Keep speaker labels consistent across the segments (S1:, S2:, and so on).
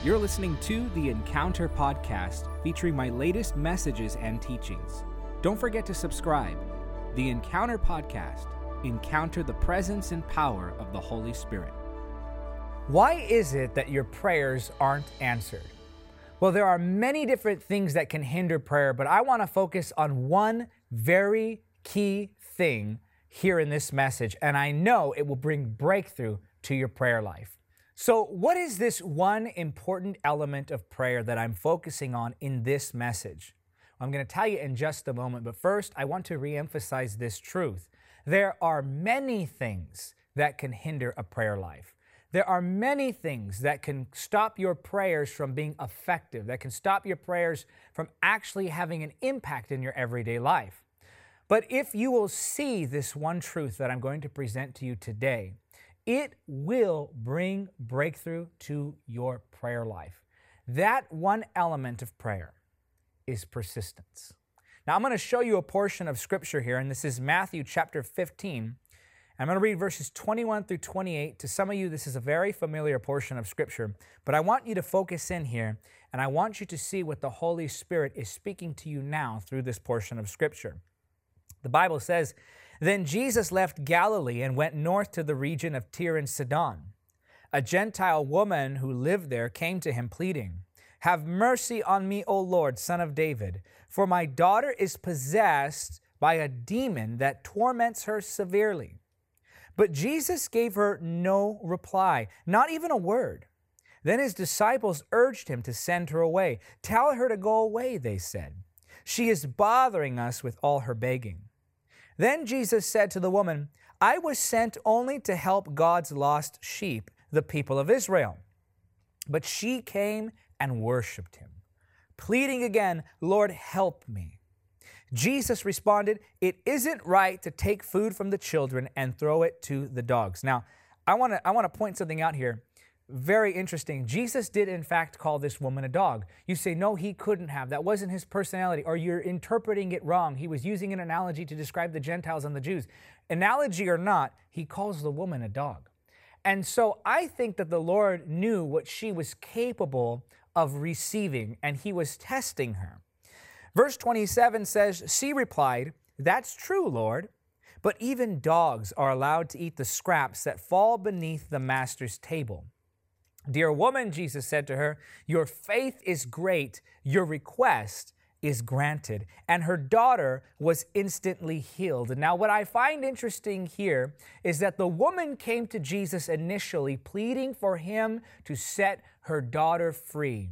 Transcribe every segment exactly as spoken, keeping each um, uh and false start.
S1: You're listening to the Encounter Podcast, featuring my latest messages and teachings. Don't forget to subscribe. The Encounter Podcast. Encounter the presence and power of the Holy Spirit.
S2: Why is it that your prayers aren't answered? Well, there are many different things that can hinder prayer, but I want to focus on one very key thing here in this message, and I know it will bring breakthrough to your prayer life. So what is this one important element of prayer that I'm focusing on in this message? I'm going to tell you in just a moment, but first I want to reemphasize this truth. There are many things that can hinder a prayer life. There are many things that can stop your prayers from being effective, that can stop your prayers from actually having an impact in your everyday life. But if you will see this one truth that I'm going to present to you today, it will bring breakthrough to your prayer life. That one element of prayer is persistence. Now, I'm going to show you a portion of Scripture here, and this is Matthew chapter fifteen. I'm going to read verses twenty-one through twenty-eight. To some of you, this is a very familiar portion of Scripture, but I want you to focus in here, and I want you to see what the Holy Spirit is speaking to you now through this portion of Scripture. The Bible says, "Then Jesus left Galilee and went north to the region of Tyre and Sidon. A Gentile woman who lived there came to him pleading, 'Have mercy on me, O Lord, Son of David, for my daughter is possessed by a demon that torments her severely.' But Jesus gave her no reply, not even a word. Then his disciples urged him to send her away. 'Tell her to go away,' they said. 'She is bothering us with all her begging.' Then Jesus said to the woman, 'I was sent only to help God's lost sheep, the people of Israel.' But she came and worshiped him, pleading again, 'Lord, help me.' Jesus responded, 'It isn't right to take food from the children and throw it to the dogs.'" Now, I want to I want to point something out here. Very interesting. Jesus did, in fact, call this woman a dog. You say, no, he couldn't have. That wasn't his personality, or you're interpreting it wrong. He was using an analogy to describe the Gentiles and the Jews. Analogy or not, he calls the woman a dog. And so I think that the Lord knew what she was capable of receiving, and he was testing her. Verse twenty-seven says, she replied, "That's true, Lord, but even dogs are allowed to eat the scraps that fall beneath the master's table." "Dear woman," Jesus said to her, "your faith is great. Your request is granted." And her daughter was instantly healed. Now, what I find interesting here is that the woman came to Jesus initially pleading for him to set her daughter free.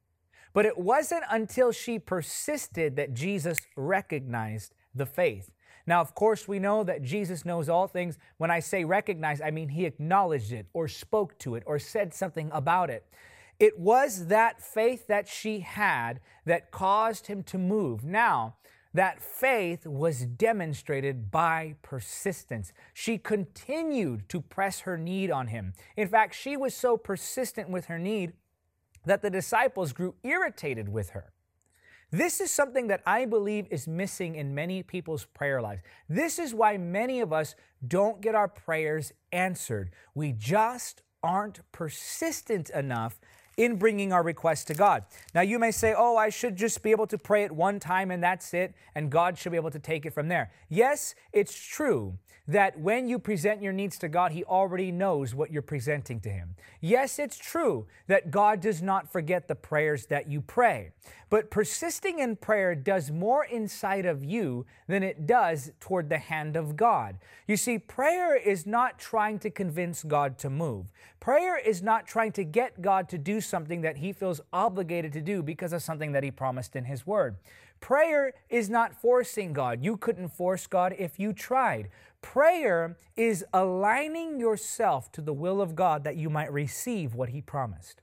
S2: But it wasn't until she persisted that Jesus recognized the faith. Now, of course, we know that Jesus knows all things. When I say recognize, I mean he acknowledged it or spoke to it or said something about it. It was that faith that she had that caused him to move. Now, that faith was demonstrated by persistence. She continued to press her need on him. In fact, she was so persistent with her need that the disciples grew irritated with her. This is something that I believe is missing in many people's prayer lives. This is why many of us don't get our prayers answered. We just aren't persistent enough in bringing our requests to God. Now, you may say, oh, I should just be able to pray it one time and that's it, and God should be able to take it from there. Yes, it's true that when you present your needs to God, he already knows what you're presenting to him. Yes, it's true that God does not forget the prayers that you pray. But persisting in prayer does more inside of you than it does toward the hand of God. You see, prayer is not trying to convince God to move. Prayer is not trying to get God to do something that he feels obligated to do because of something that he promised in his word. Prayer is not forcing God. You couldn't force God if you tried. Prayer is aligning yourself to the will of God that you might receive what he promised.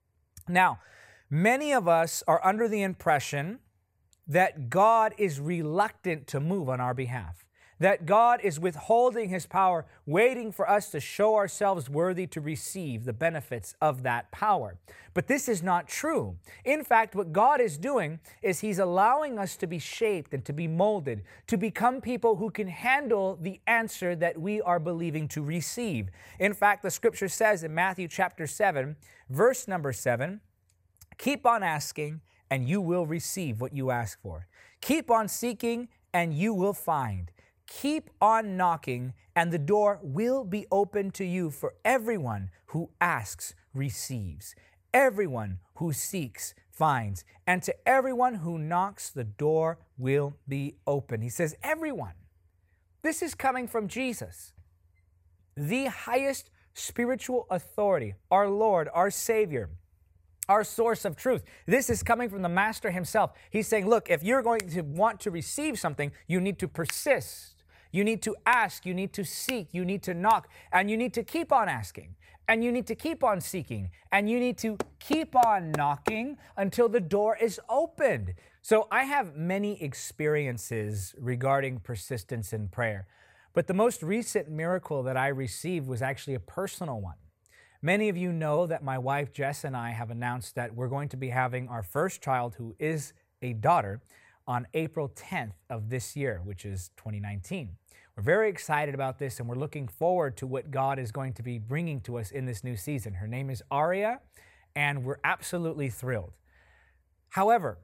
S2: Now, many of us are under the impression that God is reluctant to move on our behalf, that God is withholding his power, waiting for us to show ourselves worthy to receive the benefits of that power. But this is not true. In fact, what God is doing is he's allowing us to be shaped and to be molded, to become people who can handle the answer that we are believing to receive. In fact, the scripture says in Matthew chapter seven, verse number seven, Keep on asking, and you will receive what you ask for. Keep on seeking, and you will find. Keep on knocking, and the door will be open to you. For everyone who asks receives. Everyone who seeks finds. And to everyone who knocks, the door will be open. He says, everyone. This is coming from Jesus, the highest spiritual authority, our Lord, our Savior, our source of truth. This is coming from the Master himself. He's saying, look, if you're going to want to receive something, you need to persist. You need to ask, you need to seek, you need to knock, and you need to keep on asking, and you need to keep on seeking, and you need to keep on knocking until the door is opened. So I have many experiences regarding persistence in prayer, but the most recent miracle that I received was actually a personal one. Many of you know that my wife Jess and I have announced that we're going to be having our first child, who is a daughter, on April tenth of this year, which is twenty nineteen. We're very excited about this, and we're looking forward to what God is going to be bringing to us in this new season. Her name is Aria, and we're absolutely thrilled. However,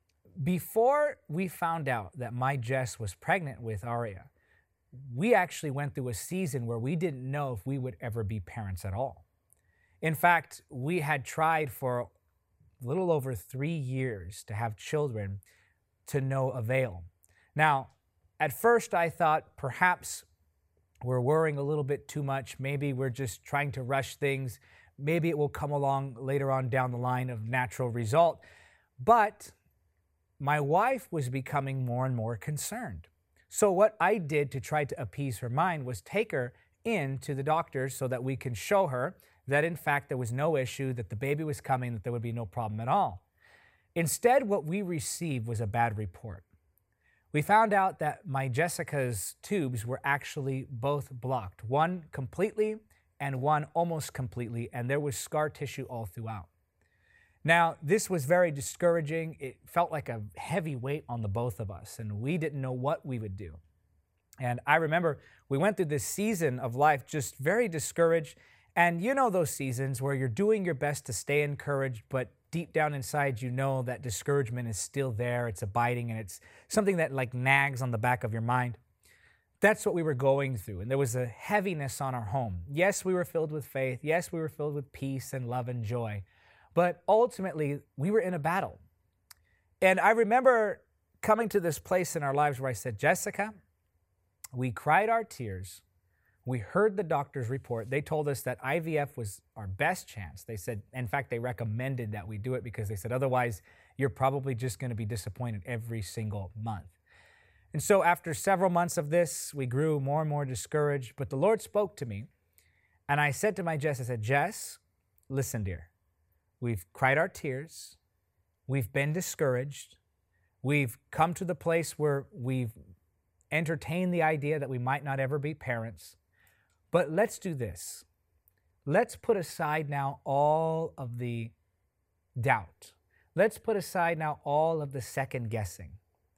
S2: before we found out that my Jess was pregnant with Aria, we actually went through a season where we didn't know if we would ever be parents at all. In fact, we had tried for a little over three years to have children to no avail. Now, at first I thought perhaps we're worrying a little bit too much. Maybe we're just trying to rush things. Maybe it will come along later on down the line of natural result. But my wife was becoming more and more concerned. So what I did to try to appease her mind was take her in to the doctors so that we can show her that in fact there was no issue, that the baby was coming, that there would be no problem at all. Instead, what we received was a bad report. We found out that my Jessica's tubes were actually both blocked, one completely and one almost completely, and there was scar tissue all throughout. Now, this was very discouraging. It felt like a heavy weight on the both of us, and we didn't know what we would do. And I remember we went through this season of life just very discouraged. And you know those seasons where you're doing your best to stay encouraged, but deep down inside you know that discouragement is still there, it's abiding, and it's something that like nags on the back of your mind. That's what we were going through, and there was a heaviness on our home. Yes, we were filled with faith. Yes, we were filled with peace and love and joy. But ultimately, we were in a battle. And I remember coming to this place in our lives where I said, Jessica, we cried our tears. We heard the doctor's report. They told us that I V F was our best chance. They said, in fact, they recommended that we do it because they said, otherwise, you're probably just going to be disappointed every single month. And so after several months of this, we grew more and more discouraged. But the Lord spoke to me. And I said to my Jess, I said, Jess, listen, dear. We've cried our tears. We've been discouraged. We've come to the place where we've entertained the idea that we might not ever be parents. But let's do this. Let's put aside now all of the doubt. Let's put aside now all of the second guessing.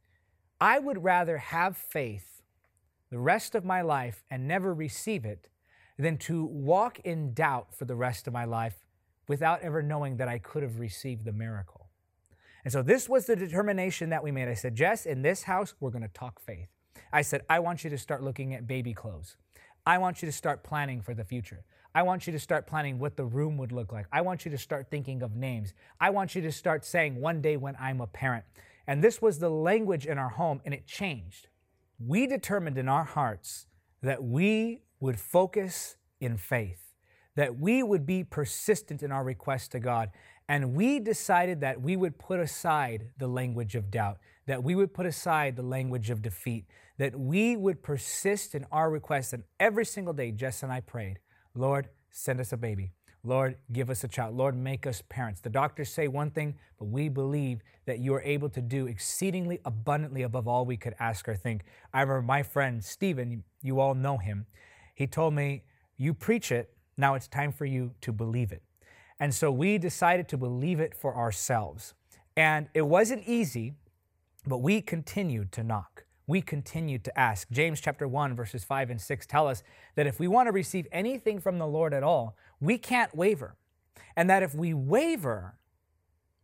S2: I would rather have faith the rest of my life and never receive it than to walk in doubt for the rest of my life without ever knowing that I could have received the miracle. And so this was the determination that we made. I said, Jess, in this house, we're going to talk faith. I said, I want you to start looking at baby clothes. I want you to start planning for the future. I want you to start planning what the room would look like. I want you to start thinking of names. I want you to start saying, one day when I'm a parent. And this was the language in our home, and it changed. We determined in our hearts that we would focus in faith, that we would be persistent in our request to God. And we decided that we would put aside the language of doubt, that we would put aside the language of defeat, that we would persist in our requests. And every single day, Jess and I prayed, Lord, send us a baby. Lord, give us a child. Lord, make us parents. The doctors say one thing, but we believe that you are able to do exceedingly abundantly above all we could ask or think. I remember my friend, Stephen, you all know him. He told me, you preach it, now it's time for you to believe it. And so we decided to believe it for ourselves. And it wasn't easy, but we continued to knock. We continued to ask. James chapter one, verses five and six tell us that if we want to receive anything from the Lord at all, we can't waver. And that if we waver,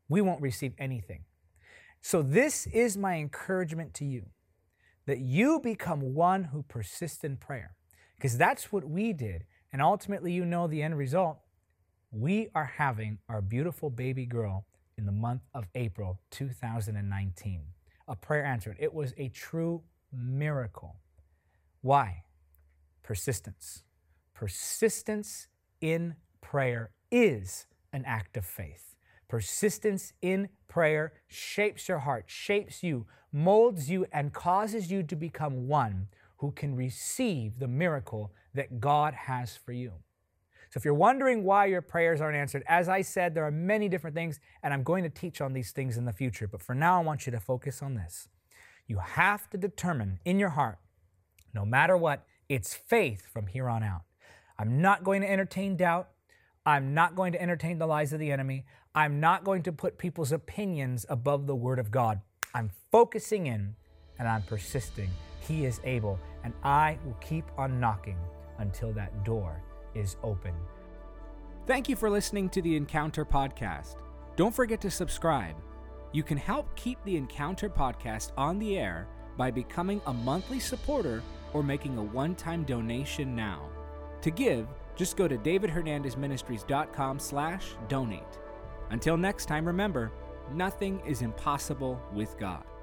S2: we won't receive anything. So this is my encouragement to you, that you become one who persists in prayer, because that's what we did. And ultimately, you know the end result. We are having our beautiful baby girl in the month of April two thousand nineteen. A prayer answered. It was a true miracle. Why? Persistence. Persistence in prayer is an act of faith. Persistence in prayer shapes your heart, shapes you, molds you, and causes you to become one who can receive the miracle that God has for you. So if you're wondering why your prayers aren't answered, as I said, there are many different things, and I'm going to teach on these things in the future. But for now, I want you to focus on this. You have to determine in your heart, no matter what, it's faith from here on out. I'm not going to entertain doubt. I'm not going to entertain the lies of the enemy. I'm not going to put people's opinions above the Word of God. I'm focusing in and I'm persisting. He is able, and I will keep on knocking until that door is open.
S1: Thank you for listening to the Encounter Podcast. Don't forget to subscribe. You can help keep the Encounter Podcast on the air by becoming a monthly supporter or making a one-time donation now. To give, just go to david hernandez ministries dot com slash donate. Until next time, remember, nothing is impossible with God.